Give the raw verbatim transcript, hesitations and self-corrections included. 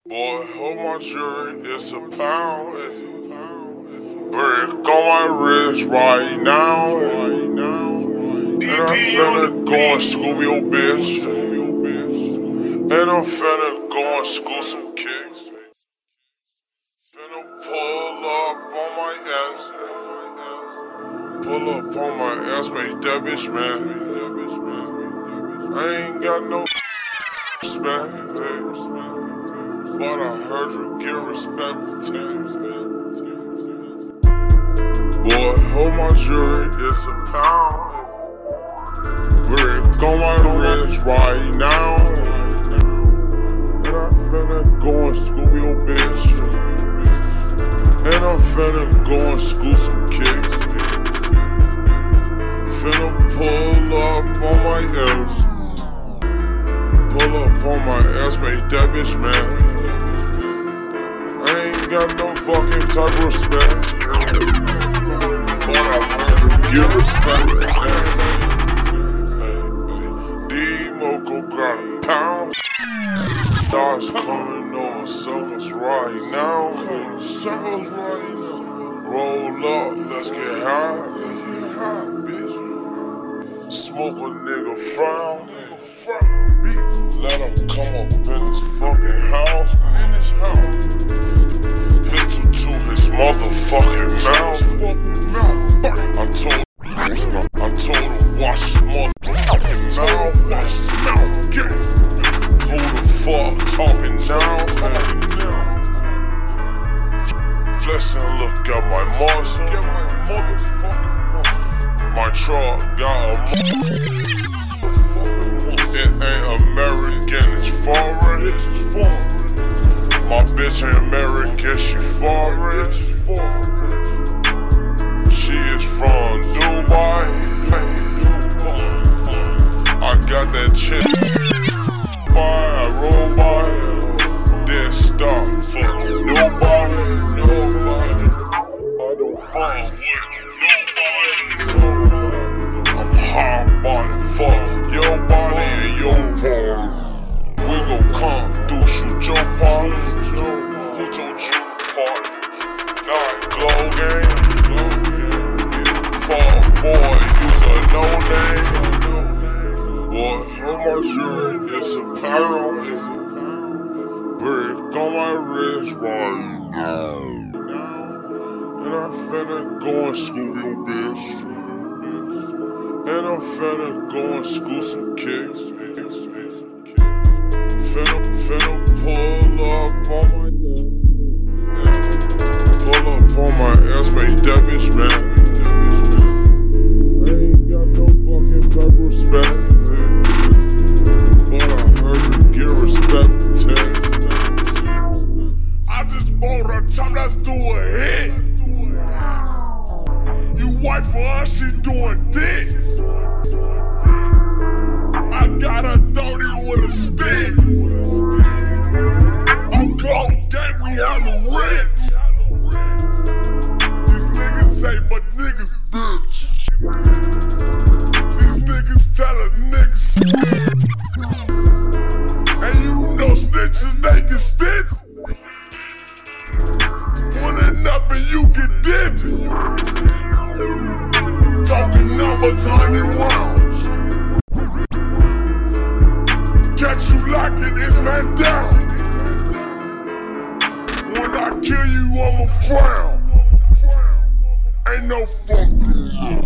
Boy, hold my jewelry, it's a pound. Brick on my wrist right now. And I'm finna go and scoop your bitch. And I'm finna go and scoop some kicks. Finna pull up on my ass. Pull up on my ass, make that bitch mad. I ain't got no respect, hey. But I heard you get respect with tax. Boy, hold my jewelry, it's a pound. Brick on my wrist right now. And I'm finna go and scoop your bitch. And I'm finna go and scoop some kicks. Finna pull up on my ass. Pull up on my ass, make that bitch mad. I ain't got no fucking type of respect. But I heard you get respect. D-Moco got a pound. Dogs coming over circles right now. Circles right now. Roll up, let's get high. Let's get high, bitch. Smoke a nigga frown. Let him come up in this fucking house. In this house. Pistol to his motherfucking mouth. I told I told him watch his motherfucking mouth. Watch his mouth, yeah. Who the fuck talking down? Flex and look at my muscle. My truck got a it ain't American, it's foreign. My bitch ain't American, she foreign. She is from Dubai. I got that chick. I roll by, then stop for nobody. Nobody. I don't fuck with nobody. I'm hot body, fuck your body and your part. We gon' come through, shoot your part. Who told you part? Night glow game. Fall boy, use a no name. Boy, how much jewelry? It's a pound. Brick on my wrist right now. And I'm finna go and scoop your bitch. And I'm finna go and scoop some kicks. Finna, finna pull up on my ass. Pull up on my ass, make that bitch mad. I ain't got no fucking type of respect. But I heard you get respect with tax. I just bought a chop, let's do a hit. You white for us, she doing this. I got a thirty with a stick. I'm close gang, we hella rich. These niggas say, but niggas bitch. These niggas tellin' niggas. And you know snitches, they get stitched. Pulling up and you get ditched. Talking numbers, hundred rounds. Catch you like it, it's man down. When I kill you, I'ma frown. Ain't no fucking